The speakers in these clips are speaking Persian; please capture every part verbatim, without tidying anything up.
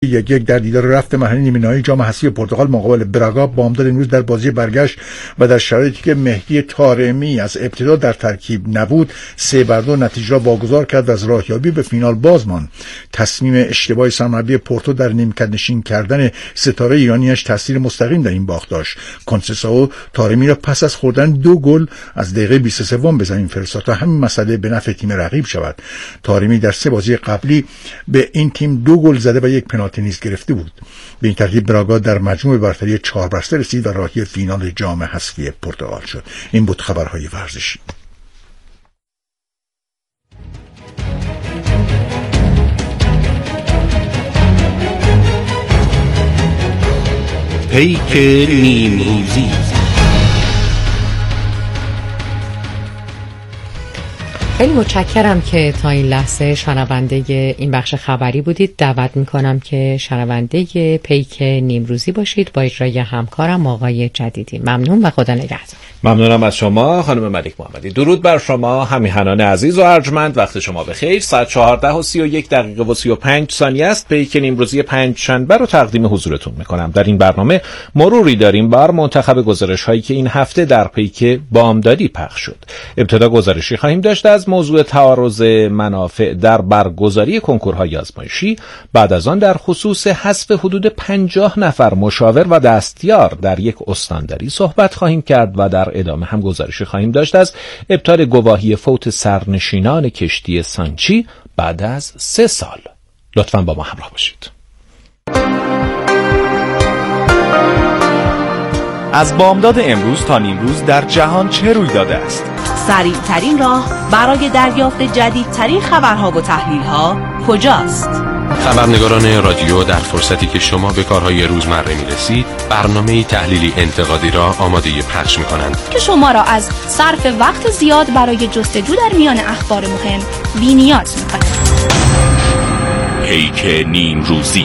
یک یک در دیدار رفت مرحله نیمه نهایی جام حذفی پرتغال مقابل براگا بامداد امروز در بازی برگشت و در شرایطی که مهدی طارمی از ابتدا در ترکیب نبود سه بر دو نتیجه را واگذار کرد و از راهیابی به فینال باز ماند. تصمیم اشتباهی سرمربی پورتو در نیمکت نشین کردن ستاره ایرانیش تاثیر مستقیم در این باخت داشت. کنسسائو طارمی را پس از خوردن دو گل از دقیقه بیست و سه به زمین فرستاد تا همین مسئله به نفع تیم رقیب شود. طارمی در سه بازی قبلی به این تیم دو گل زده و یک پنالتی نیز گرفته بود. به این ترتیب براگا در مجموع برتری چهار بر سه رسید و راهی فینال جام حذفی پرتغال شد. این بود خبرهای ورزشی. پیک نیمروزی. خیلی متشکرم که تا این لحظه شنونده این بخش خبری بودید. دعوت میکنم که شنونده پیک نیمروزی باشید با اجرای همکارم آقای جدیدی. ممنون و خدا نگهدار. ممنونم از شما خانم ملک محمدی. درود بر شما همیهنان عزیز و ارجمند. وقت شما بخیر. ساعت چهارده و سی و یک دقیقه و سی و پنج ثانیه است. پیک نیمروزی پنج شنبه رو تقدیم حضورتون میکنم. در این برنامه مروری داریم بر منتخب گزارش هایی که این هفته در پیک بامدادی پخش شد. ابتدا گزارشی خواهیم داشت از موضوع تعارض منافع در برگزاری کنکورهای آزمایشی. بعد از آن در خصوص حذف حدود پنجاه نفر مشاور و دستیار در یک استانداری صحبت خواهیم کرد و در ادامه هم گزارشی خواهیم داشت از ابطال گواهی فوت سرنشینان کشتی سانچی بعد از سه سال. لطفاً با ما همراه باشید. از بامداد امروز تا نیمروز در جهان چه روی داده است؟ سریع ترین راه برای دریافت جدیدترین خبرها و تحلیل‌ها کجاست؟ خبرنگاران رادیو در فرصتی که شما به کارهای روزمره می‌رسید، برنامه تحلیلی انتقادی را آماده پخش می‌کنند که شما را از صرف وقت زیاد برای جستجو در میان اخبار مهم بی‌نیاز می‌کند. پیک نیمروزی.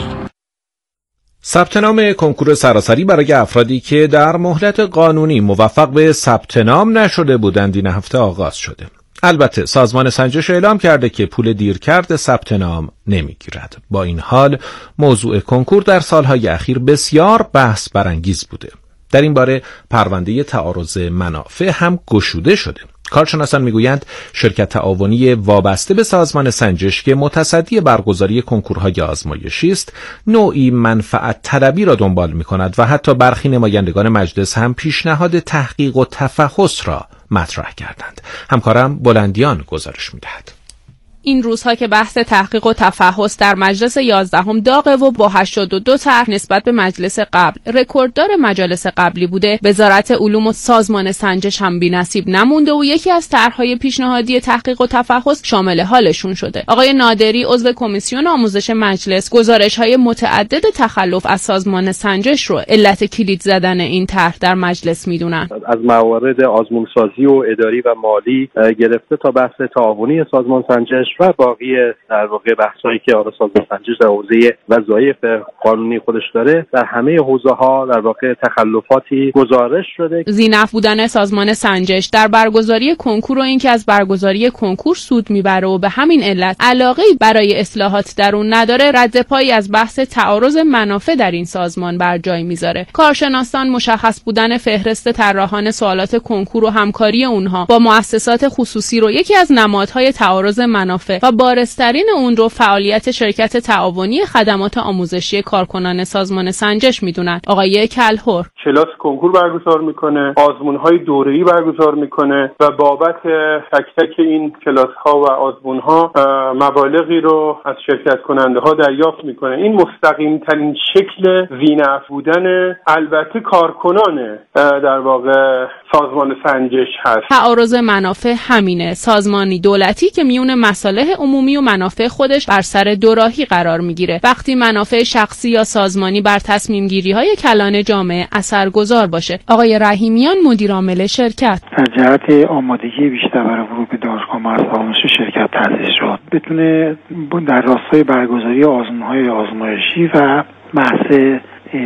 ثبت نام کنکور سراسری برای افرادی که در مهلت قانونی موفق به ثبت نام نشده بودند این هفته آغاز شده. البته سازمان سنجش اعلام کرده که پول دیرکرد ثبت نام نمیگیرد. با این حال موضوع کنکور در سالهای اخیر بسیار بحث برانگیز بوده. در این باره پرونده تعارض منافع هم گشوده شده. کارشناسان میگویند شرکت تعاونی وابسته به سازمان سنجش که متصدی برگزاری کنکورهای آزمایشی است، نوعی منفعت طلبی را دنبال می‌کند و حتی برخی نمایندگان مجلس هم پیشنهاد تحقیق و تفحص را مطرح کردند. همکارم بلندیان گزارش می‌دهد. این روزها که بحث تحقیق و تفحص در مجلس یازدهم داغه و با هشتاد و دو طرح نسبت به مجلس قبل رکورددار مجالس قبلی بوده، وزارت علوم و سازمان سنجش هم بی‌نصیب نمونده و یکی از طرح‌های پیشنهادی تحقیق و تفحص شامل حالشون شده. آقای نادری عضو کمیسیون آموزش مجلس گزارش‌های متعدد تخلف از سازمان سنجش رو علت کلید زدن این طرح در مجلس میدونن. از موارد آزمونسازی و اداری و مالی گرفته تا بحث تعاونی سازمان سنجش و باقی در واقع بحثایی که آره سازمان سنجش در حوزه وظایف قانونی خودش داره، در همه حوزه‌ها در واقع تخلفاتی گزارش شده. ضعیف بودن سازمان سنجش در برگزاری کنکور و اینکه از برگزاری کنکور سود میبره و به همین علت علاقه‌ای برای اصلاحات در اون نداره، رد پایی از بحث تعارض منافع در این سازمان بر جای میذاره. کارشناسان مشخص بودن فهرست طراحان سوالات کنکور و همکاری اونها با مؤسسات خصوصی رو یکی از نمادهای تعارض منافع و بارزترین اون رو فعالیت شرکت تعاونی خدمات آموزشی کارکنان سازمان سنجش میدونن. آقای کلهر کلاس کنکور برگزار میکنه، آزمون‌های دوره‌ای برگزار میکنه و بابت تک تک این کلاس‌ها و آزمون‌ها مبالغی رو از شرکت کننده ها دریافت میکنه. این مستقیم ترین شکل ذی‌نفع بودن البته کارکنان در واقع سازمان سنجش هست. تعارض منافع همینه، سازمانی دولتی که میون مصالح عمومی و منافع خودش بر سر دوراهی قرار میگیره. وقتی منافع شخصی یا سازمانی بر تصمیم گیری های کلان جامعه اثرگذار باشه. آقای رحیمیان مدیر عامل شرکت در جهت آمادگی بیشتر برای ورود به دانشگاه مرز آموزش شرکت تأسیس شد، بتونه در راستای برگزاری آزمون‌های آزمایشی و بحث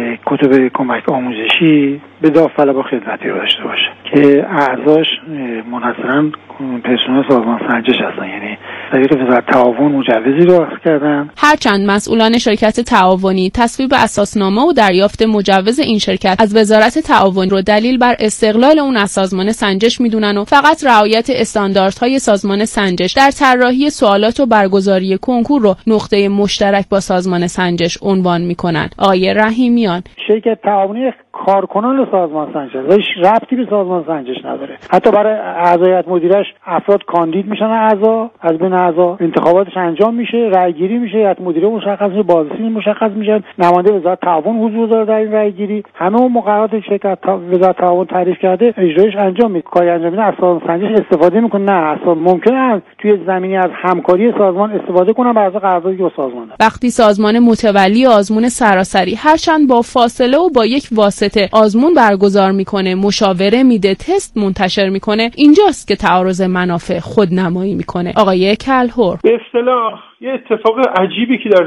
کتب کمک آموزشی به داوطلب و خدمتی رو داشته باشه که اعضاش منحصراً پرسنل سازمان سنجش هستن، یعنی طریق وزارت تعاون مجوزی رو اخذ کردن. هرچند مسئولان شرکت تعاونی تصویب اساسنامه و دریافت مجوز این شرکت از وزارت تعاون رو دلیل بر استقلال اون از سازمان سنجش میدونن و فقط رعایت استانداردهای سازمان سنجش در طراحی سوالات و برگزاری کنکور رو نقطه مشترک با سازمان سنجش عنوان میکنن. آقای رحیمیان: شرکت تعاونی کارکنان سازمان سنجش هیچ ربطی به سازمان سنجش نداره. حتی برای اعضای هیئت مدیره‌اش افراد کاندید میشن، اعضا از بین اعضا انتخاباتش انجام میشه، رأی گیری میشه، هیئت مدیره مشخص میشه، بازرسی مشخص میشن، نماینده وزارت تعاون حضور داره در این رأی گیری. همه اون مقررات شرکت وزارت تعاون تعریف کرده اجرایش انجام میده. کاری انجام میده از سازمان سنجش استفاده میکنه؟ نه، اصلا ممکنه توی زمینی از همکاری سازمان استفاده کنن بر اساس قراردادی که سازمان داره. وقتی سازمان متولی آزمون سراسری هرچند با فاصله و با یک واسطه آزمون برگزار میکنه، مشاوره میده، تست منتشر میکنه، اینجاست که تعارض منافع خودنمایی میکنه. آقای کلهر: به اصطلاح یه اتفاق عجیبی که در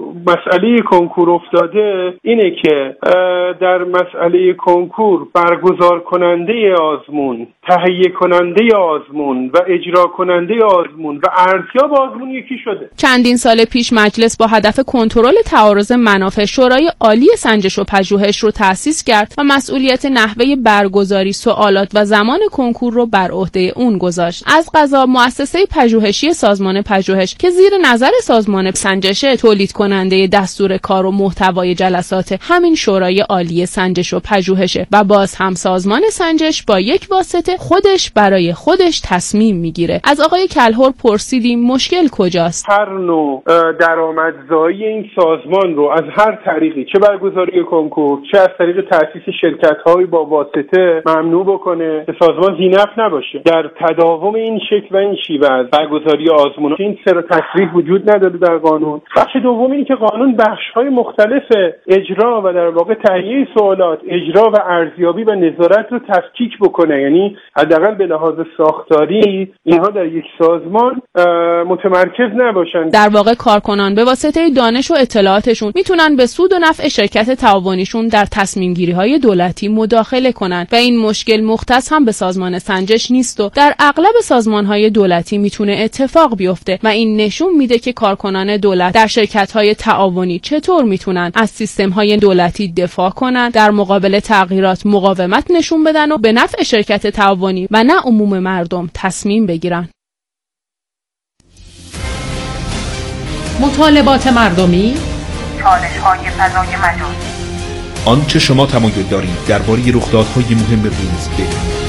مسئله کنکور افتاده اینه که در مسئله کنکور برگزار کننده آزمون، تهیه کننده آزمون و اجرا کننده آزمون و ارزیاب آزمون یکی شده. چندین سال پیش مجلس با هدف کنترل تعارض منافع شورای عالی سنجش و پژوهش رو تأسیس کرد و مسئولیت نحوه برگزاری سوالات و زمان کنکور رو بر عهده اون گذاشت. از قضا مؤسسه پژوهشی سازمان پژوهش که زیر نظر سازمان سنجش تولید کننده دستور کار و محتوای جلسات همین شورای عالی سنجش و پژوهشه و باز هم سازمان سنجش با یک واسطه خودش برای خودش تصمیم میگیره. از آقای کلهر پرسیدیم مشکل کجاست؟ هر نوع درآمدزایی این سازمان رو از هر طریقی، چه برگزاری کنکور چه از طریق تأسیس شرکت‌های با واسطه، ممنوع بکنه که سازمان ذی‌نفع نباشه. در تداوم این شکل و این شیوه از برگزاری آزمون این سر تصریح وجود نداره در قانون. بخش دوم اینه که قانون بخش‌های مختلف اجرا و در واقع تهیه سوالات، اجرا و ارزیابی و نظارت رو تفکیک بکنه، یعنی حداقل به لحاظ ساختاری اینها در یک سازمان متمرکز نباشن. در واقع کارکنان به واسطه دانش و اطلاعاتشون میتونن به سود و نفع شرکت تعاونیشون در تصمیم گیری های دولتی مداخله کنن و این مشکل مختص هم به سازمان سنجش نیست و در اغلب سازمان های دولتی میتونه اتفاق بیفته و این نشون میده که کارکنان دولت در شرکت های تعاونی چطور میتونن از سیستم های دولتی دفاع کنن، در مقابل تغییرات مقاومت نشون بدن و به نفع شرکت تعاونی و نه عموم مردم تصمیم بگیرن. مطالبات مردمی، چالش‌های فضای مجازی، آنچه شما تمایل دارید درباره رخدادهای مهم روز بدانید.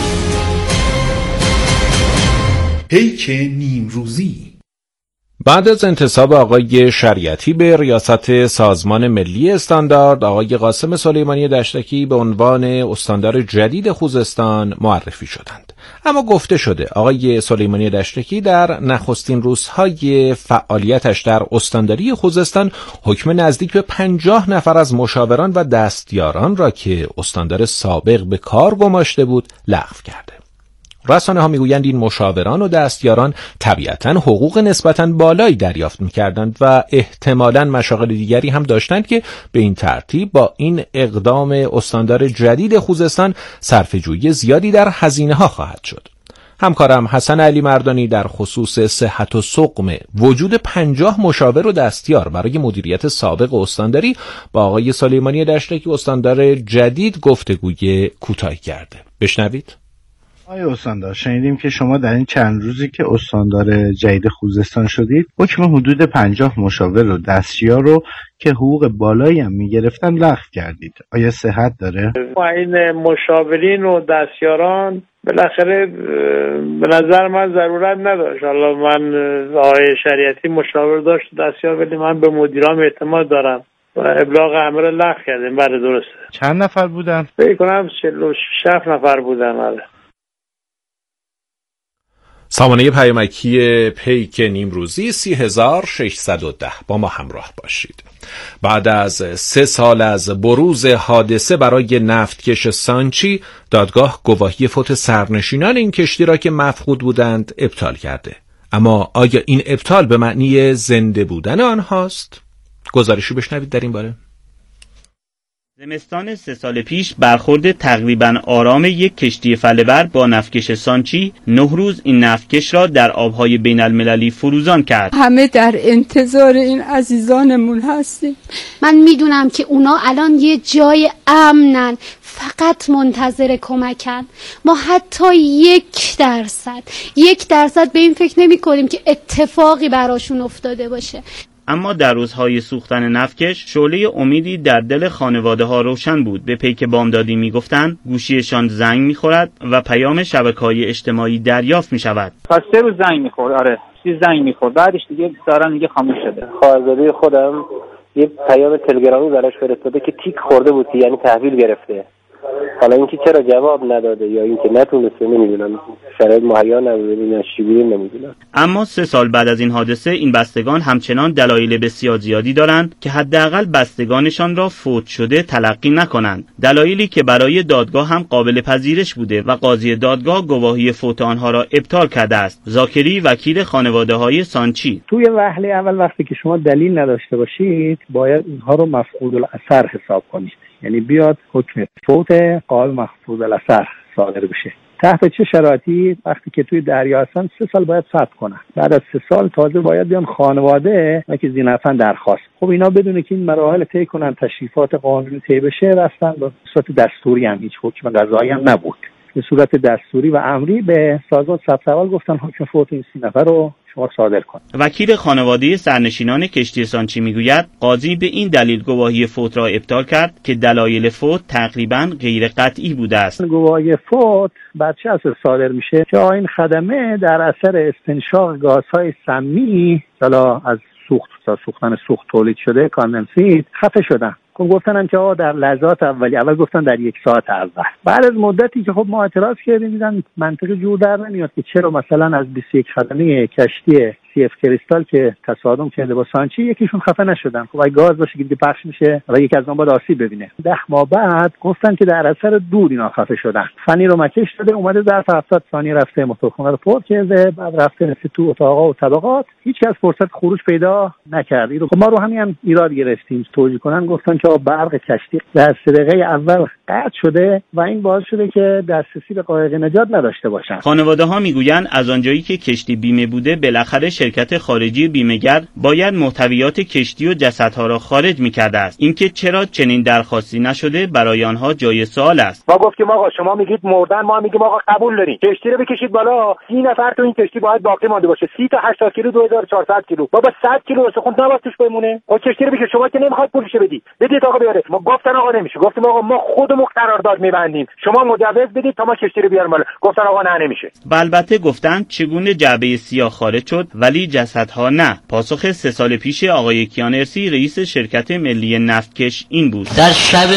پیک نیمروزی. بعد از انتصاب آقای شریعتی به ریاست سازمان ملی استاندارد، آقای قاسم سلیمانی دشتکی به عنوان استاندار جدید خوزستان معرفی شدند. اما گفته شده آقای سلیمانی دشتکی در نخستین روزهای فعالیتش در استانداری خوزستان حکم نزدیک به پنجاه نفر از مشاوران و دستیاران را که استاندار سابق به کار گماشته بود لغو کرده. رسانه ها میگویند این مشاوران و دستیاران طبیعتاً حقوق نسبتاً بالایی دریافت میکردند و احتمالاً مشاغل دیگری هم داشتند که به این ترتیب با این اقدام استاندار جدید خوزستان صرفه‌جویی زیادی در هزینه ها خواهد شد. همکارم حسن علی مردانی در خصوص صحت و سقم وجود پنجاه مشاور و دستیار برای مدیریت سابق استانداری با آقای سلیمانی دشتکی استاندار جدید گفتگوی کوتاهی کرده. بشنوید. آقای استاندار، شنیدیم که شما در این چند روزی که استاندار جدید خوزستان شدید حکم حدود پنجاه مشاور و دستیار رو که حقوق بالایی هم میگرفتن لغو کردید. آیا صحت داره؟ این مشاورین و دستیاران بالاخره به نظر من ضرورت نداشت. حالا من آقای شریعتی مشاور داشت دستیار، ولی من به مدیرام اعتماد دارم و ابلاغ امر لغو کردیم. بله درسته. چند نفر بودن؟ فکر کنم چهل و شش نفر بودن. بله. سامانه پیامکی پیک نیمروزی سی هزار و ششصد و ده با ما همراه باشید. بعد از سه سال از بروز حادثه برای نفتکش سانچی، دادگاه گواهی فوت سرنشینان این کشتی را که مفقود بودند ابطال کرده. اما آیا این ابطال به معنی زنده بودن آنهاست؟ گزارشی بشنوید در این باره. زمستان سه سال پیش برخورد تقریباً آرام یک کشتی فله‌بر با نفتکش سانچی نه روز این نفتکش را در آبهای بین المللی فروزان کرد. همه در انتظار این عزیزانمون هستیم. من میدونم که اونا الان یه جای امنن، فقط منتظر کمکن. ما حتی یک درصد یک درصد به این فکر نمی کنیم که اتفاقی براشون افتاده باشه. اما در روزهای سوختن نفتکش شعله امیدی در دل خانواده ها روشن بود. به پیک بامدادی میگفتند گوشیشان زنگ میخورد و پیام شبکه‌های اجتماعی دریافت میشود. پس سه روز زنگ میخورد، آره سی زنگ میخورد، بعدش دیگه دارن دیگه خاموش شده. خواهرزاده خودم یه پیام تلگرامی براش فرستاده که تیک خورده بود، یعنی تحویل گرفته. حالا اینکه چرا جواب نداده یا اینکه نتونسته نمیدونم، شرایط مهیا نبوده یا چی بوده نمیدونم. اما سه سال بعد از این حادثه این بستگان همچنان دلایل بسیار زیادی دارند که حداقل بستگانشان را فوت شده تلقی نکنند، دلایلی که برای دادگاه هم قابل پذیرش بوده و قاضی دادگاه گواهی فوت آنها را ابطال کرده است. زاکری وکیل خانواده های سانچی: توی وهله اول وقتی که شما دلیل نداشته باشید باید اینها رو مفقود الاثر حساب کنید، یعنی بیاد حکم فوت قائل مفقود الاثر صادر بشه. تحت چه شرایطی؟ وقتی که توی دریا هستن سه سال باید صبر کنن، بعد از سه سال تازه باید بیان خانواده و که زینفن درخواست. خب اینا بدونه که این مراحل طی کنن، تشریفات قانونی طی بشه، رفتن به صورت دستوری، هم هیچ حکم قضایی هم نبود، به صورت دستوری و امری به سازمان ثبت احوال گفتن حکم فوت این سه نفر رو شما صادر کن. وکیل خانواده سرنشینان کشتی سانچی میگوید قاضی به این دلیل گواهی فوت را ابطال کرد که دلایل فوت تقریباً غیر قطعی بوده است. گواهی فوت بعد چه اثر صادر میشه که این خدمه در اثر استنشاق گازهای سمی حالا از سوخت تا سوختن سوخت تولید شده کاندنسیت خفه شدن. گفتن که آقا در لحظات اولی، اول گفتن در یک ساعت اول. بعد از مدتی که خب ما اعتراض کردیم دیدن منطقی جور در نمیاد که چرا مثلا از بیست و یک خدمه کشتی سی اف کریستال که تصادم کرده با سانچی یکیشون خفه نشدن. خب اگه گاز باشه که پخش میشه و یکی از اون باید آسیب ببینه. ده ماه بعد گفتن که در اثر دود اینا خفه شدن. فنی رو مکش داده، اومده ظرف هفتاد ثانیه رفته موتورخونه رو پر کرده، بعد رفته نصف تو اتاقا و طبقات، هیچ کس فرصت خروج پیدا نکرد. خب ما رو همین هم ایراد گرفتیم. توجیه کنن گفتن که برق کشتی در سه دقیقه اول قطع شده و این باعث شده که دسترسی به قایق نجات نداشته باشن. خانواده ها میگویند از آنجایی که کشتی بیمه بوده بالاخره شرکت خارجی بیمه‌گر باید محتویات کشتی و جسدها را خارج می‌کرده است. اینکه چرا چنین درخواستی نشده برای آنها جای سوال است. ما گفتیم آقا شما میگید مردن، ما میگیم آقا قبول داریم، کشتی رو بکشید بالا، سی نفر تو این کشتی باید باقی مانده باشه، سی تا هشتاد کیلو دو هزار و چهارصد کیلو، بابا صد کیلو استخوان نباید توش بمونه. خب کشتی رو بکشید، شما که نمیخواد پولش بدید، بدید آقا بیاره. ما گفتن آقا نمیشه، گفتیم آقا ما خودمون قرارداد میبندیم، شما مجوز بدید تا ما کشتی رو بیاریم بالا. گفتن آقا نه نمیشه. و البته گفتند چگونه جعبه سیاه خارج شد ولی جسدها نه. پاسخ سه سال پیش آقای کیانرسی رئیس شرکت ملی نفتکش این بود: در شب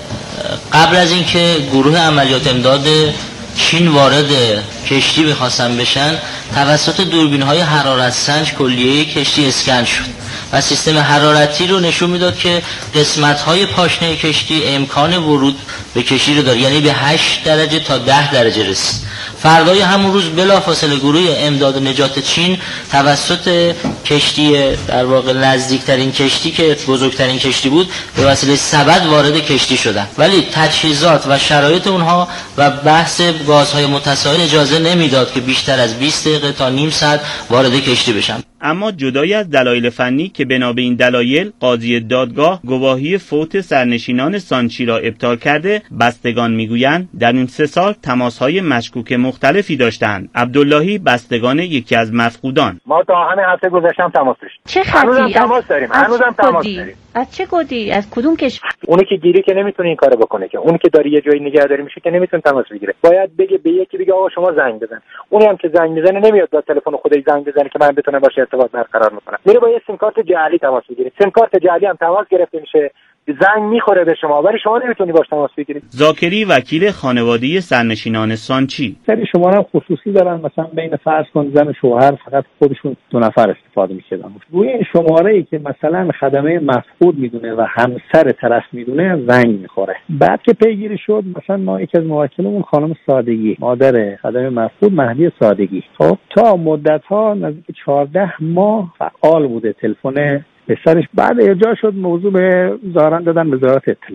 قبل از اینکه گروه عملیات امداد چین وارد کشتی می‌خواستن بشن، توسط دوربین‌های حرارت سنج کلیه کشتی اسکن شد و سیستم حرارتی رو نشون میداد که قسمت‌های پاشنه کشتی امکان ورود به کشتی رو داره، یعنی به هشت درجه تا ده درجه رسید. فردای همون روز بلافاصله گروه امداد نجات چین توسط کشتی در واقع نزدیکترین کشتی که بزرگترین کشتی بود به وسیله سبد وارد کشتی شدن، ولی تجهیزات و شرایط اونها و بحث گازهای متساعد اجازه نمیداد که بیشتر از بیست دقیقه تا نیم ساعت وارد کشتی بشن. اما جدای از دلایل فنی که بنا به این دلایل قاضی دادگاه گواهی فوت سرنشینان سانچی را ابطال کرده، بستگان میگویند در این سه سال تماس‌های مشکوک مختلفی داشتند. عبداللهی بستگان یکی از مفقودان: ما تا همه هفته گذشتم تماس داشتیم. چه خطی؟ هنوزم تماس داریم. هنوزم تماس داریم. از چه کدی؟ از کدوم کشور؟ اونی که گیری که نمیتونه این کارو بکنه، که اونی که داره یه جایی نگهداری میشه که نمیتونه تماس بگیره. باید بگه به یکی بگه آقا شما زنگ بزن. اونی هم که زنگ میزنه نمیاد با تلفن خودش زنگ بزنه که من بتونم باشه ارتباط برقرار میکنم. میره با یه سیم کارت جعلی تماس بگیره. سیم کارت جعلی هم تماس گرفته میشه، زنگ میخوره به شما ولی شما نمیتونی باش تماس بگیرید. زاکری وکیل خانواده سرنشینان سانچی: سری شماره خصوصی دارن، مثلا بین فرض کن زن و شوهر فقط خودشون دو نفر استفاده میکردن. روی این شماره ای که مثلا خدمه مفقود میدونه و همسر طرف میدونه زنگ میخوره. بعد که پیگیری شد، مثلا ما یکی از موکلمون خانم صادقی، مادر خدمه مفقود مهدی صادقی، خب تا مدت ها نزدیک چهارده ماه فعال بوده تلفن پسرش. بعد ارجاع شد موضوع به زارن دادن وزارت اطلاعات،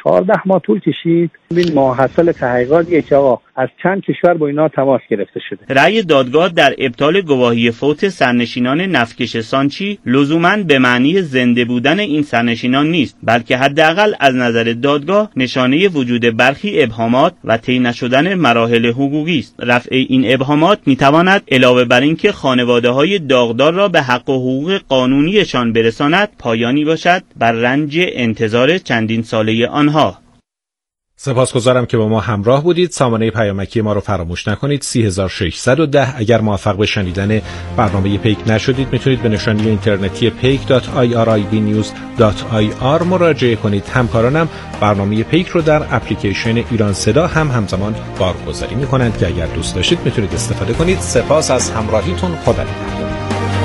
چهارده ماه طول کشید. ببین ماحصل تحقیقاتیه که آقا از چند کشور با اینا تماس گرفته شده. رأی دادگاه در ابطال گواهی فوت سرنشینان نفتکش سانچی لزوماً به معنی زنده بودن این سرنشینان نیست، بلکه حداقل از نظر دادگاه نشانه وجود برخی ابهامات و طی نشدن مراحل حقوقی است. رفع این ابهامات میتواند علاوه بر این که خانواده‌های داغدار را به حق و حقوق قانونیشان برساند، پایانی باشد بر رنج انتظار چندین ساله آنها. سپاسگزارم که با ما همراه بودید. سامانه پیامکی ما رو فراموش نکنید. سه هزار و ششصد و ده. اگر موفق به شنیدن برنامه پیک نشدید میتونید به نشانی اینترنتی پیک دات آی آر آی بی نیوز دات آی آر مراجعه کنید. همکارانم برنامه پیک رو در اپلیکیشن ایران صدا هم همزمان بارگذاری میکنند که اگر دوست داشتید میتونید استفاده کنید. سپاس از همراهیتون. خدا نگهدار.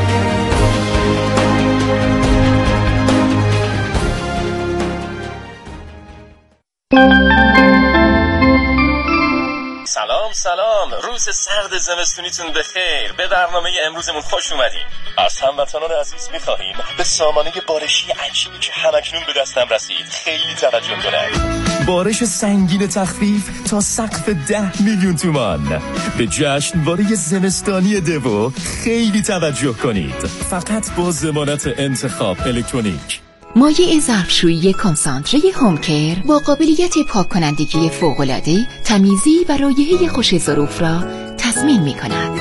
سلام سلام، روز سرد زمستونیتون بخیر. به برنامه امروزمون خوش اومدین. از هموطنان عزیز میخواهیم به سامانه بارشی عجیبی که همکنون به دستم رسید خیلی توجه کنند. بارش سنگین تخفیف تا سقف ده میلیون تومان. به جشنواره زمستانی دیو خیلی توجه کنید. فقط با ضمانت انتخاب الکترونیک. مایع ظرفشویی کنسانتره هومکر با قابلیت پاک کنندگی فوق‌العاده، تمیزی و رایحه خوش ظروف را تضمین می کند.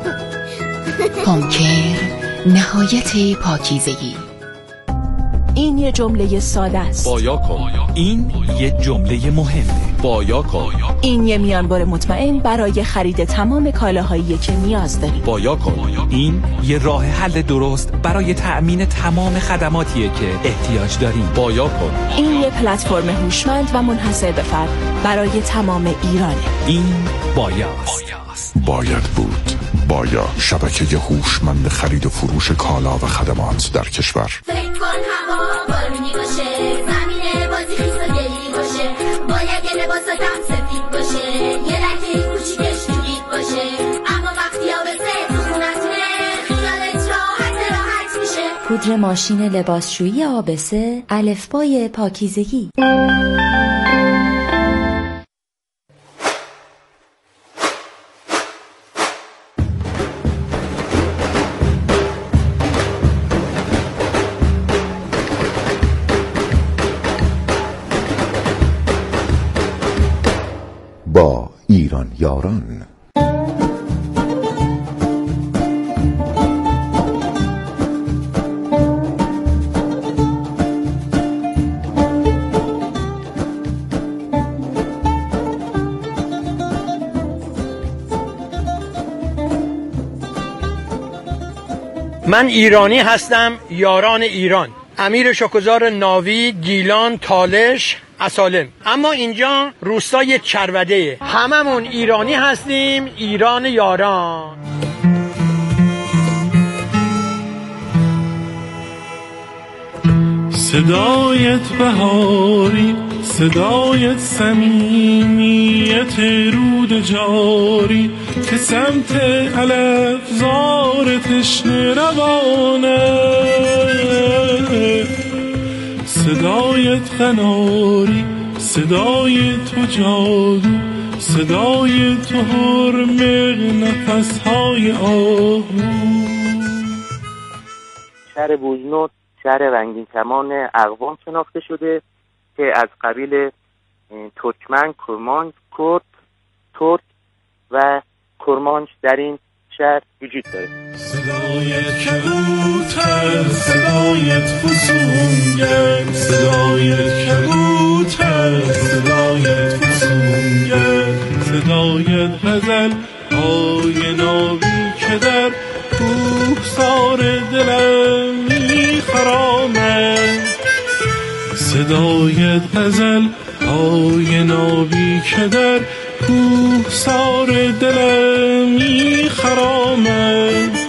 هومکر، نهایت پاکیزگی. این یه جمله ساده است. بایا کن. این یه جمله مهمه. بایا کن. این یه میانبر مطمئن برای خرید تمام کالاهایی که نیاز داری. بایا کن. این یه راه حل درست برای تأمین تمام خدماتیه که احتیاج داریم. بایا کن. این یه پلتفرم هوشمند و منحصر به فرد برای تمام ایرانه. این بایاست. باید بود. بایا، شبکه هوشمند خرید و فروش کالا و خدمات در کشور. فکر کن هوا بارونی باشه، زمین بازی خیس و گلی باشه، باید یه لباساتم سفید باشه، یه لکه کوچیکش نورید باشه، اما وقتی آبسه تو خونتونه خیالت راحت راحت میشه. پودر ماشین لباسشویی آبسه، الفبای پاکیزگی. با ایران یاران. من ایرانی هستم، یاران ایران. امیر شکرزار ناوی، گیلان، تالش، اسالم. اما اینجا روستای چروده، هممون ایرانی هستیم، ایران یاران. صدایت بهاری، صدایت صمیمیت رود جاری که سمت علفزار تشنه روانه. صدایت قناری، صدای تو جادو، صدای تو حرمق نفسهای آهو. شهر بوجنود شهر رنگین کمان اقوام شناخته شده که از قبیل ترکمن، کرمانش، کرد، ترک و کرمانش در این شهر وجود داره. صدایت کبوتر، صدایت فسونگر، صدایت کبوتر، صدایت فسونگر، صدایت غزل های نابی که در کوهسار دلم میخرامد. صدایت غزل های نابی که در کوهسار دلم میخرامد.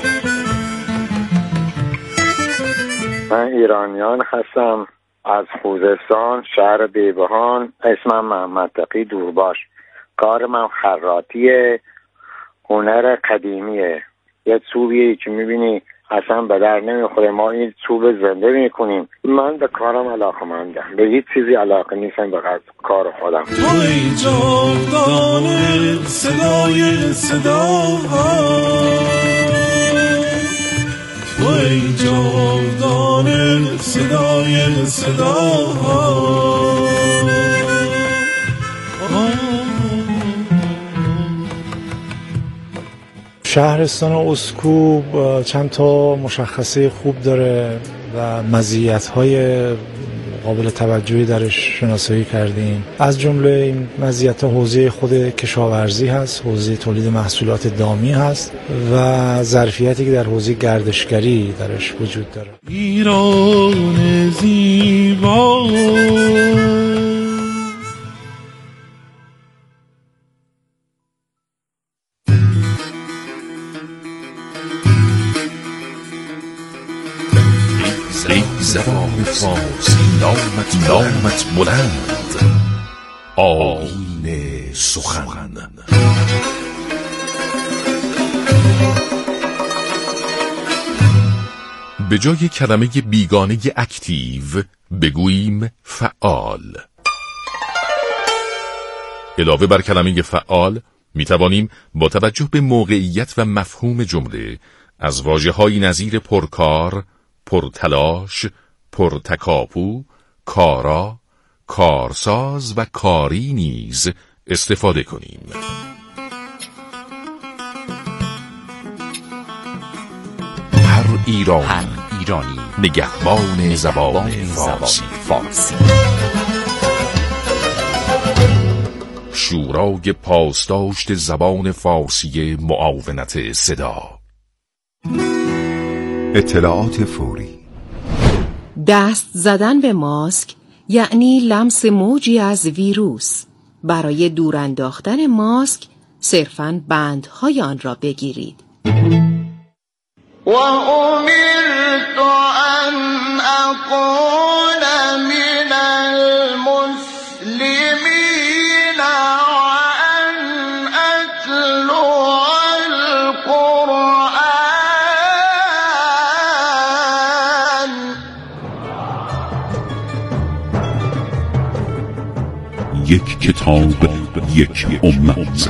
من ایرانیان هستم از خوزستان، شهر بیبهان. اسمم محمد تقی دورباش. کار من خراطیه، هنر قدیمیه. یه چوبیه که میبینی اصلا به در نمیخوره. ما این چوب زنده میکنیم. من به کارم علاقه‌مندم، به هیچ چیزی علاقه نیستم به کار خودم. توی جاودان صدای صداها، توی جاودان صدای صداها. شهرستان اسکوب چند تا مشخصه خوب داره و مزیت‌های قابل توجهی درش شناسایی کردیم. از جمله این مزیت‌ها حوزه خود کشاورزی هست، حوزه تولید محصولات دامی هست و ظرفیتی که در حوزه گردشگری درش وجود داره. ایران زیبا زبان فارسی نامت نامت بلند، آیین سخن. به جای کلمه بیگانه اکتیو بگوییم فعال. علاوه بر کلمه فعال می توانیم با توجه به موقعیت و مفهوم جمله از واژه‌هایی نظیر پرکار، پرتلاش، پرتکاپو، کارا، کارساز و کاری نیز استفاده کنیم. هر ایرانی, هر ایرانی نگهبان زبان فارسی. فارسی شورای پاسداشت زبان فارسی معاونت صدا. اطلاعات فوری. دست زدن به ماسک یعنی لمس موجی از ویروس. برای دور انداختن ماسک صرفاً بندهای آن را بگیرید. و امرت ان اقول من المسلمین و ان اتلو القرآن. یک کتاب، یک امت.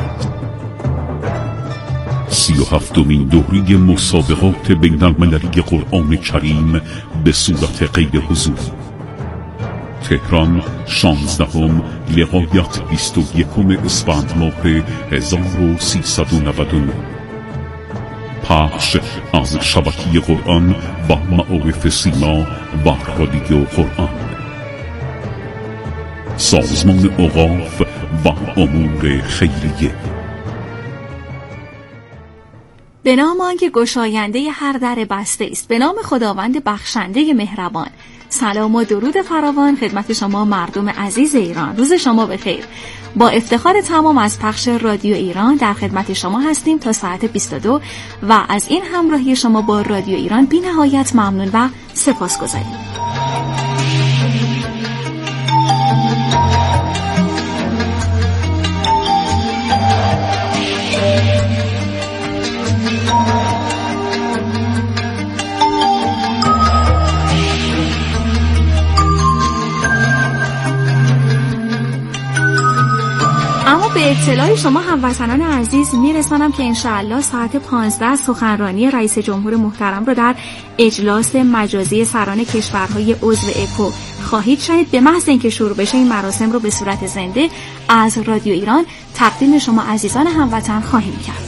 سی و هفتمین دوره مسابقات بین المللی قرآن کریم به صورت غیر حضوری. تهران، شانزدهم لغایت بیست و یکم اسفند ماه هزار و سیصد و نود و نه. پخش از شبکه قرآن با معارف سیما و رادیو قرآن. سازمان اوقاف و امور خیریه. به نام آنکه گشاینده هر در بسته است، به نام خداوند بخشنده مهربان. سلام و درود فراوان خدمت شما مردم عزیز ایران. روز شما بخیر. با افتخار تمام از پخش رادیو ایران در خدمت شما هستیم تا ساعت بیست و دو و از این همراهی شما با رادیو ایران بی نهایت ممنون و سپاسگزاریم. به اطلاع شما هموطنان عزیز میرسانم که انشاءالله ساعت پانزده سخنرانی رئیس جمهور محترم رو در اجلاس مجازی سران کشورهای عضو اکو خواهید شنید. به محض اینکه شروع بشه این مراسم رو به صورت زنده از رادیو ایران تقدیم شما عزیزان هموطن خواهیم کرد.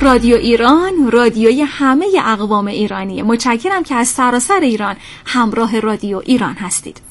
رادیو ایران رادیوی همه اقوام ایرانیه. متشکرم که از سراسر ایران همراه رادیو ایران هستید.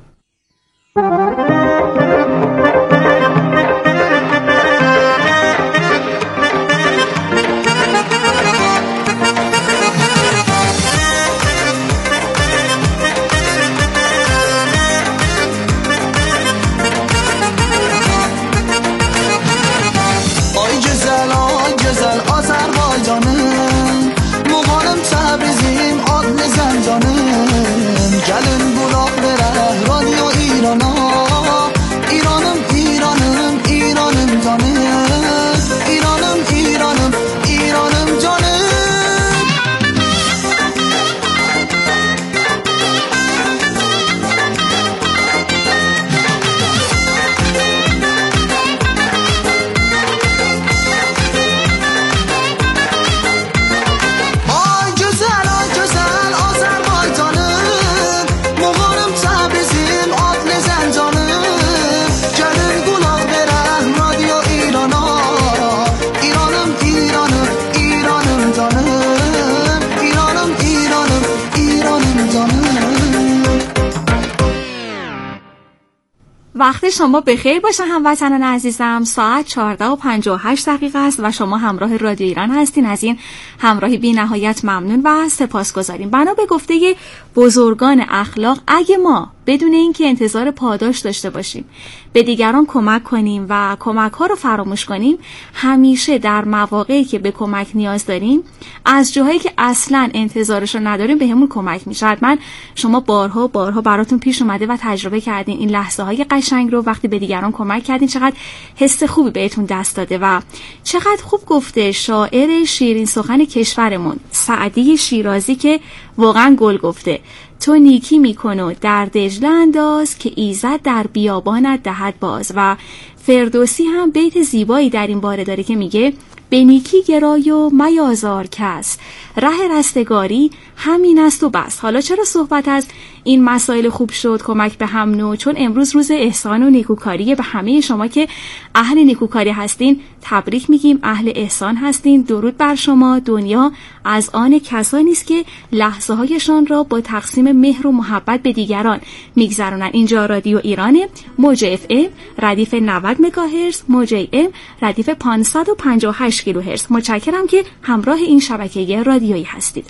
وقت شما بخیر باشه هموطنان عزیزم. ساعت چهارده و پنجاه و هشت دقیقه است و شما همراه رادیو ایران هستین. از این همراهی بی نهایت ممنون و سپاسگزاریم. بنا به گفته بزرگان اخلاق، اگه ما بدون اینکه انتظار پاداش داشته باشیم به دیگران کمک کنیم و کمک ها رو فراموش کنیم، همیشه در مواقعی که به کمک نیاز داریم از جاهایی که اصلا انتظارش رو نداریم بهمون کمک میشه. حتما شما بارها بارها براتون پیش اومده و تجربه کردین این لحظه های قشنگ رو وقتی به دیگران کمک کردین چقدر حس خوبی بهتون دست داده. و چقدر خوب گفته شاعر شیرین سخن کشورمون سعدی شیرازی که واقعا گل گفته: تو نیکی میکن و در دجله انداز که ایزد در بیابانت دهد باز. و فردوسی هم بیت زیبایی در این باره داره که میگه: به نیکی گرای و میازار کس، ره رستگاری همین است و بس. حالا چرا صحبت از این مسائل خوب شد کمک به هم نوع؟ چون امروز روز احسان و نیکوکاریه. به همه شما که اهل نیکوکاری هستین تبریک میگیم، اهل احسان هستین. درود بر شما. دنیا از آن کسانی است که لحظه هایشان را با تقسیم مهر و محبت به دیگران میگذرونن. اینجا رادیو ایرانه، موج اف ام ردیف نود مگاهرتز، موج ای ام ردیف پانصد و پنجاه و هشت کیلوهرتز. متشکرم که همراه این شبکه رادیویی هستید.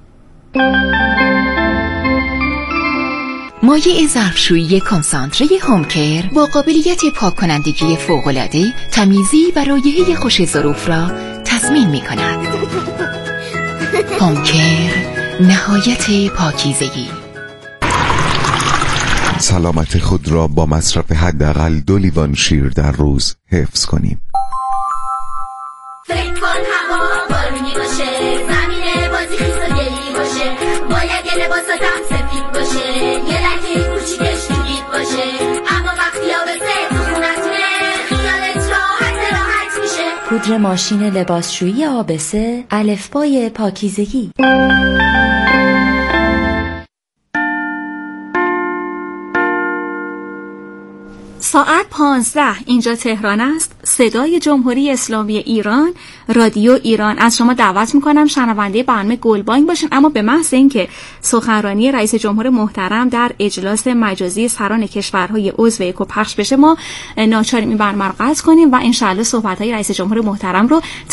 مایع ظرفشویی کنسانتره هومکر با قابلیت پاک کنندگی فوق‌العاده، تمیزی و رایحه خوش ظروف را تضمین می کند. هومکر، نهایت پاکیزگی. سلامت خود را با مصرف حداقل دو لیوان شیر در روز حفظ کنیم. فکر کن هوا بارونی باشه، زمین بازی خیس و گلی باشه، باید لباساتم سفید باشه، یه لکه کوچیکش توگید باشه، اما وقتی آبسه تو خونتونه خیالت راحت راحت میشه. پودر ماشین لباسشویی آبسه، الفبای پاکیزگی. ساعت پانزده اینجا تهران است. صدای جمهوری اسلامی ایران، رادیو ایران. از شما دعوت میکنم شنونده برنامه گلبانگ باشین، اما به محض اینکه سخنرانی رئیس جمهور محترم در اجلاس مجازی سران کشورهای عضو اکو پخش بشه ما ناچاریم این برنامه رو قطع کنیم و انشالله صحبت‌های رئیس جمهور محترم رو